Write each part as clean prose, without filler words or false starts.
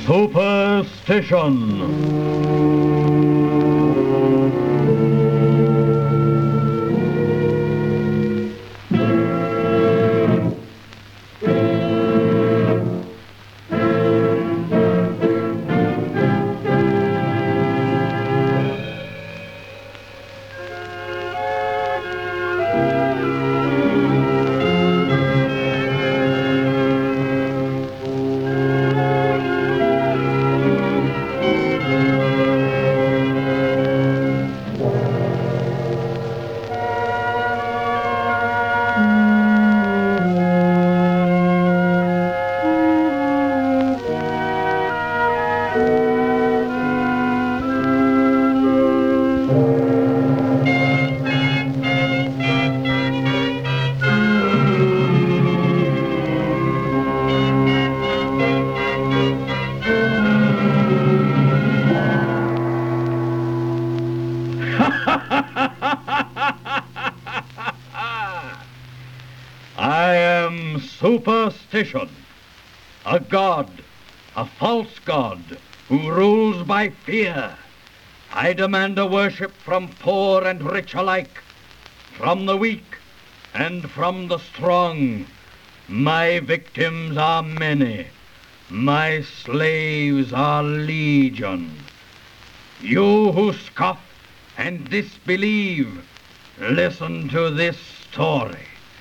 Superstition. I am Superstition, a god, a false god, who rules by fear. I demand a worship from poor and rich alike, from the weak and from the strong. My victims are many, my slaves are legion. You who scoff and disbelieve, listen to this story.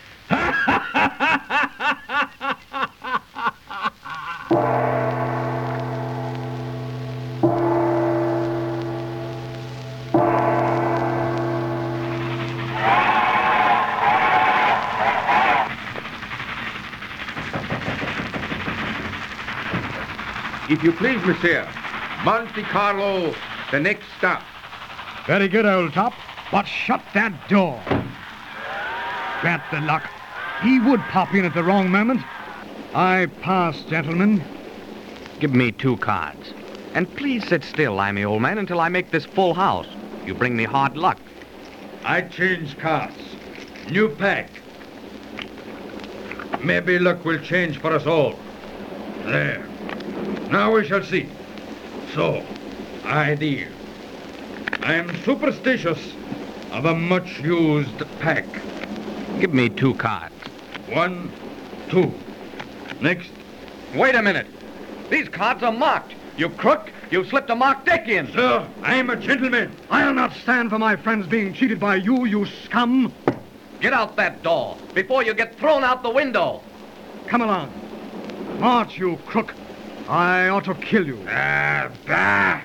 If you please, monsieur, Monte Carlo, the next stop. Very good, old top. But shut that door. Drat the luck. He would pop in at the wrong moment. I pass, gentlemen. Give me 2 cards. And please sit still, limey old man, until I make this full house. You bring me hard luck. I change cards. New pack. Maybe luck will change for us all. There. Now we shall see. So, I deal. I am superstitious of a much-used pack. Give me 2 cards. 1, 2. Next. Wait a minute. These cards are marked. You crook. You slipped a marked deck in. Sir, I am a gentleman. I'll not stand for my friends being cheated by you, you scum. Get out that door before you get thrown out the window. Come along. March, you crook. I ought to kill you. Bah!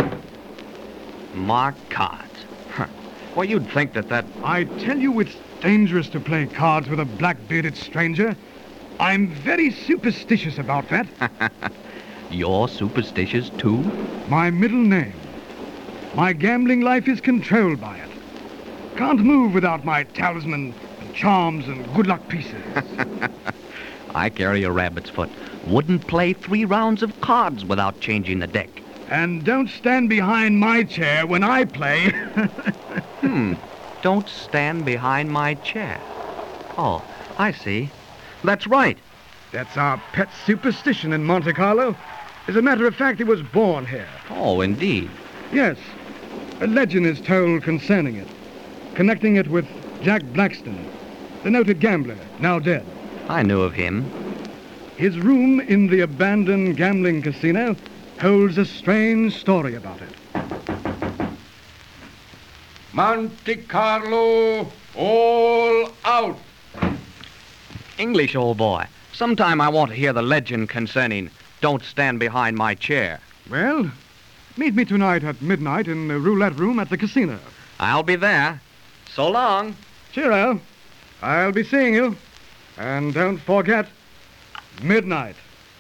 Marked cards. Huh. Well, you'd think that... I tell you it's dangerous to play cards with a black-bearded stranger. I'm very superstitious about that. You're superstitious, too? My middle name. My gambling life is controlled by it. Can't move without my talisman and charms and good luck pieces. I carry a rabbit's foot. Wouldn't play 3 rounds of cards without changing the deck. And don't stand behind my chair when I play. Don't stand behind my chair. Oh, I see. That's right. That's our pet superstition in Monte Carlo. As a matter of fact, it was born here. Oh, indeed. Yes. A legend is told concerning it, connecting it with Jack Blackston, the noted gambler, now dead. I knew of him. His room in the abandoned gambling casino holds a strange story about it. Monte Carlo, all out. English, old boy. Sometime I want to hear the legend concerning Don't Stand Behind My Chair. Well, meet me tonight at midnight in the roulette room at the casino. I'll be there. So long. Cheerio. I'll be seeing you. And don't forget, midnight.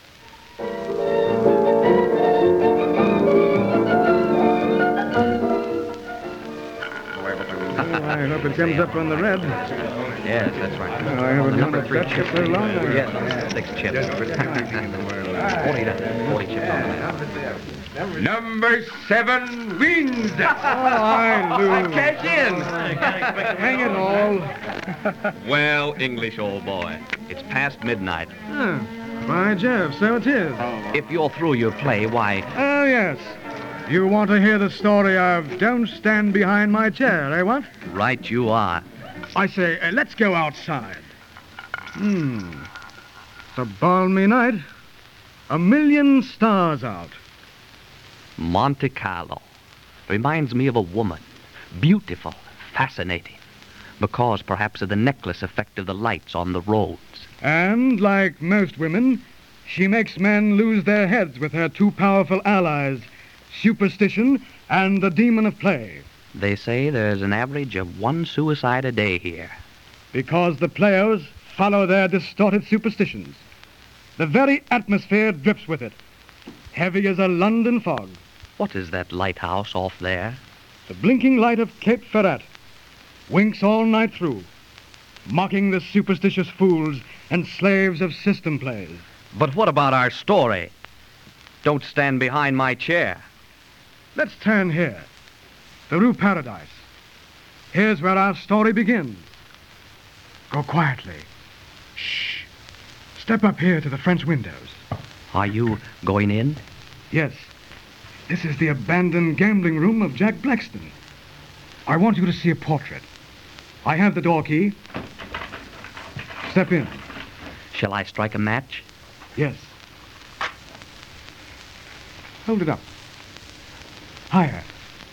I hope it comes up on the red. Yes, that's right. Oh, I haven't done Number a 3 bet chips. so long. Yes, 6 chips. 40 chips on the Number 7 wins. I lose. Cash in. Hang it all. Well, English old boy, it's past midnight. By Jove, so it is. If you're through your play, why, Oh, yes. You want to hear the story of Don't Stand Behind My Chair, eh, what? right you are. I say, let's go outside. It's a balmy night. A million stars out. Monte Carlo reminds me of a woman. Beautiful, fascinating. Because perhaps of the necklace effect of the lights on the roads. And, like most women, she makes men lose their heads with her two powerful allies, superstition and the demon of play. They say there's an average of 1 suicide a day here. Because the players follow their distorted superstitions. The very atmosphere drips with it, heavy as a London fog. What is that lighthouse off there? The blinking light of Cape Ferret winks all night through, mocking the superstitious fools and slaves of system plays. But what about our story? Don't stand behind my chair. Let's turn here, the Rue Paradise. Here's where our story begins. Go quietly. Shh. Step up here to the French windows. Are you going in? Yes. This is the abandoned gambling room of Jack Blackston. I want you to see a portrait. I have the door key. Step in. Shall I strike a match? Yes. Hold it up. Higher.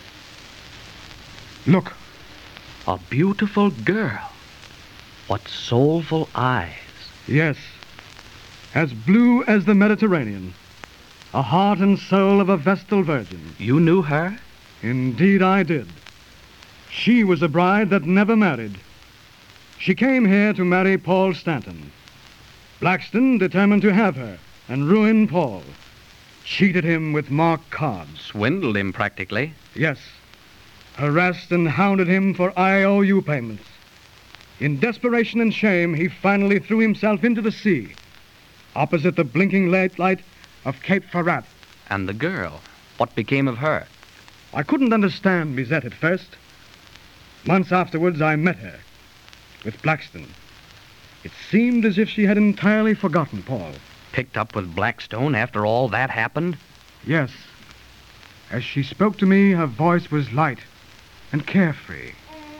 Look. A beautiful girl. What soulful eyes. Yes. As blue as the Mediterranean. A heart and soul of a Vestal Virgin. You knew her? Indeed I did. She was a bride that never married. She came here to marry Paul Stanton. Blackston determined to have her and ruin Paul. Cheated him with marked cards. Swindled him practically. Yes. Harassed and hounded him for IOU payments. In desperation and shame, he finally threw himself into the sea, opposite the blinking light of Cape Ferret. And the girl, what became of her? I couldn't understand Musette at first. Months afterwards, I met her with Blackston. It seemed as if she had entirely forgotten Paul. Picked up with Blackstone after all that happened? Yes. As she spoke to me, her voice was light and carefree.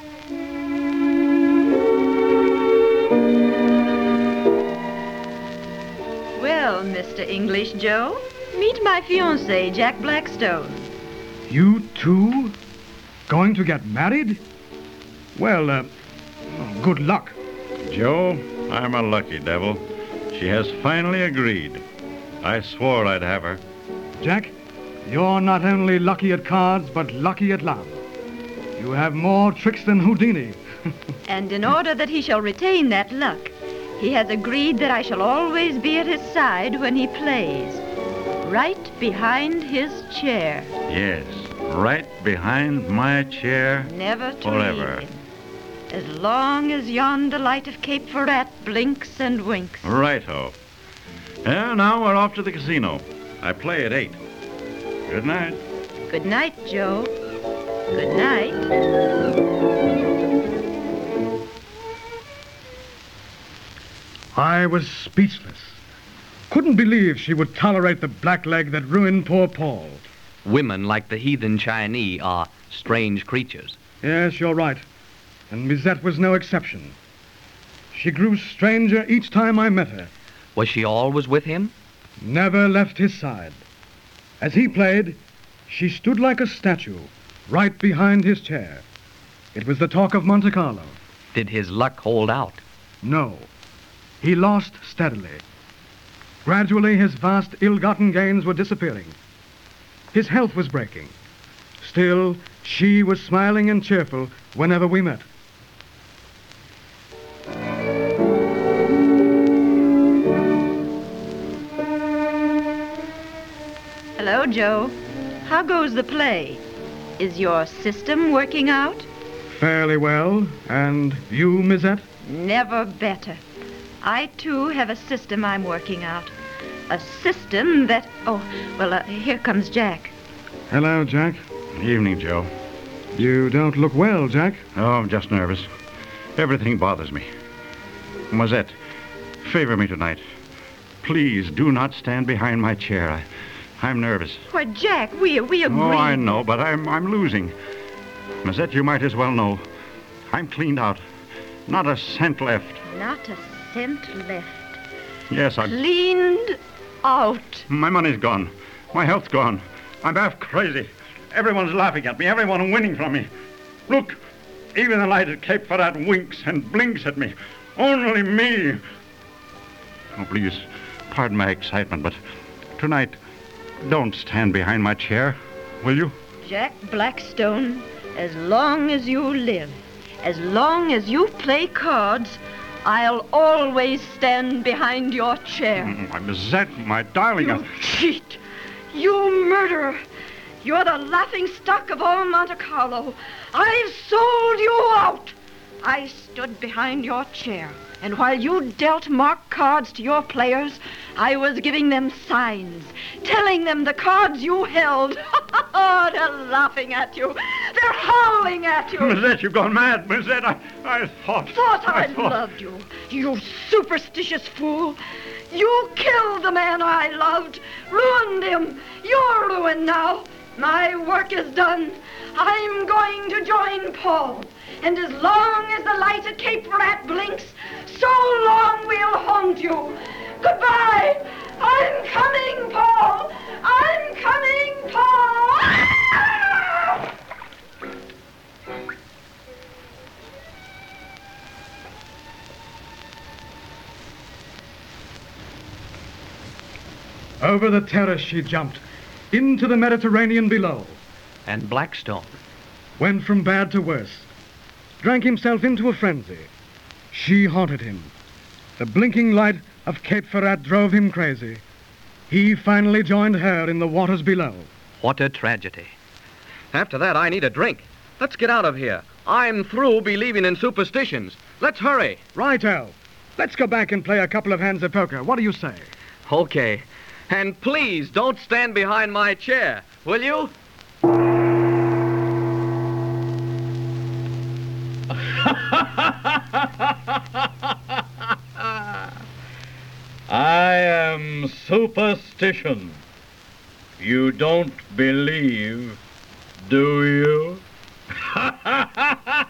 Well, Mr. English Joe, meet my fiancé, Jack Blackstone. You two? Going to get married? Well, good luck. Joe, I'm a lucky devil. She has finally agreed. I swore I'd have her. Jack, you're not only lucky at cards, but lucky at love. You have more tricks than Houdini. And in order that he shall retain that luck, he has agreed that I shall always be at his side when he plays. Right behind his chair. Yes, right behind my chair. Never to Forever. leave him. As long as yonder light of Cape Ferret blinks and winks. Righto. And now we're off to the casino. I play at 8. Good night. Good night, Joe. Good night. I was speechless. Couldn't believe she would tolerate the blackleg that ruined poor Paul. Women, like the heathen Chinese, are strange creatures. Yes, you're right. And Musette was no exception. She grew stranger each time I met her. Was she always with him? Never left his side. As he played, she stood like a statue, right behind his chair. It was the talk of Monte Carlo. Did his luck hold out? No. He lost steadily. Gradually, his vast ill-gotten gains were disappearing. His health was breaking. Still, she was smiling and cheerful whenever we met. Hello, Joe. How goes the play? Is your system working out? Fairly well. And you, Musette? Never better. I, too, have a system I'm working out. A system that... Oh, well, here comes Jack. Hello, Jack. Evening, Joe. You don't look well, Jack. Oh, I'm just nervous. Everything bothers me. Mazette, favor me tonight. Please do not stand behind my chair. I'm nervous. Why, Jack, we agree. Oh, I know, but I'm losing. Mazette, you might as well know. I'm cleaned out. Not a cent left. Not a cent left. Yes, Cleaned out. My money's gone. My health's gone. I'm half crazy. Everyone's laughing at me. Everyone winning from me. Look, even the light at Cape Ferrat winks and blinks at me. Only me. Oh, please, pardon my excitement, but tonight, don't stand behind my chair, will you? Jack Blackstone, as long as you live, as long as you play cards, I'll always stand behind your chair. My Mazette, my darling. You cheat! You murderer! You're the laughing stock of all Monte Carlo. I've sold you out! I stood behind your chair, and while you dealt marked cards to your players, I was giving them signs, telling them the cards you held. Oh, they're laughing at you. They're howling at you. Mazette, you've gone mad. Mazette, I thought... I loved you, you superstitious fool. You killed the man I loved, ruined him. You're ruined now. My work is done. I'm going to join Paul. And as long as the light at Cape Ferrat blinks, so long we'll haunt you. Goodbye. I'm coming, Paul. I'm coming, Paul. Over the terrace she jumped, into the Mediterranean below. And Blackstone. Went from bad to worse. Drank himself into a frenzy. She haunted him. The blinking light of Cape Ferrat drove him crazy. He finally joined her in the waters below. What a tragedy. After that, I need a drink. Let's get out of here. I'm through believing in superstitions. Let's hurry. Right, Al. Let's go back and play a couple of hands of poker. What do you say? Okay. And please don't stand behind my chair, will you? I am superstition. You don't believe, do you?